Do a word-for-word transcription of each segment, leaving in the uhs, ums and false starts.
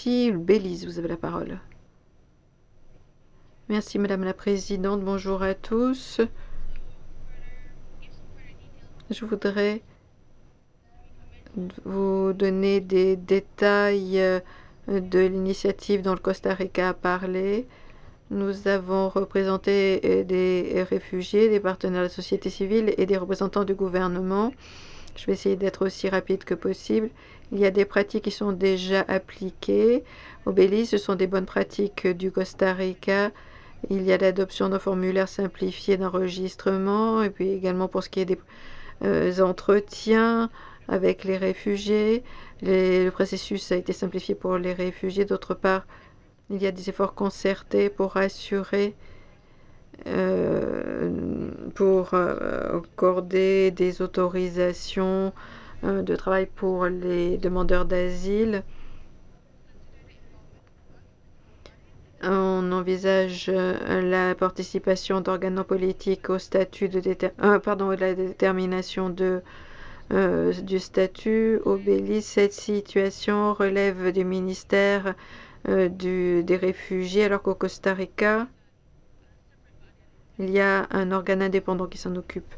Merci. Belize, vous avez la parole. Merci Madame la Présidente, bonjour à tous. Je voudrais vous donner des détails de l'initiative dont le Costa Rica a parlé. Nous avons représenté des réfugiés, des partenaires de la société civile et des représentants du gouvernement. Je vais essayer d'être aussi rapide que possible. Il y a des pratiques qui sont déjà appliquées. Au Belize, ce sont des bonnes pratiques du Costa Rica. Il y a l'adoption d'un formulaire simplifié d'enregistrement et puis également pour ce qui est des euh, entretiens avec les réfugiés. Les, le processus a été simplifié pour les réfugiés. D'autre part, il y a des efforts concertés pour assurer, euh, pour euh, accorder des autorisations euh, de travail pour les demandeurs d'asile. On envisage la participation d'organes non politiques au statut de déter euh, pardon, la détermination de, euh, du statut au Belize. Cette situation relève du ministère euh, du, des réfugiés, alors qu'au Costa Rica, il y a un organe indépendant qui s'en occupe.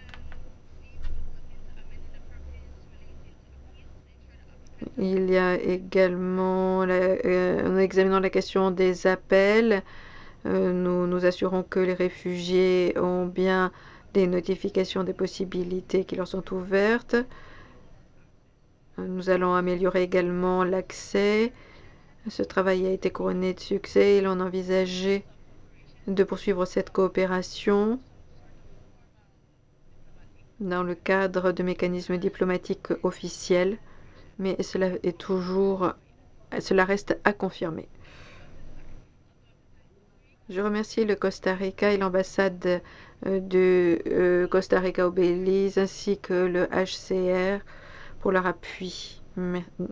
Il y a également, la, euh, en examinant la question des appels, euh, nous nous assurons que les réfugiés ont bien des notifications des possibilités qui leur sont ouvertes. Nous allons améliorer également l'accès. Ce travail a été couronné de succès. Il en envisageait de poursuivre cette coopération dans le cadre de mécanismes diplomatiques officiels, mais cela est toujours, cela reste à confirmer. Je remercie le Costa Rica et l'ambassade de Costa Rica au Belize ainsi que le H C R pour leur appui. Merci.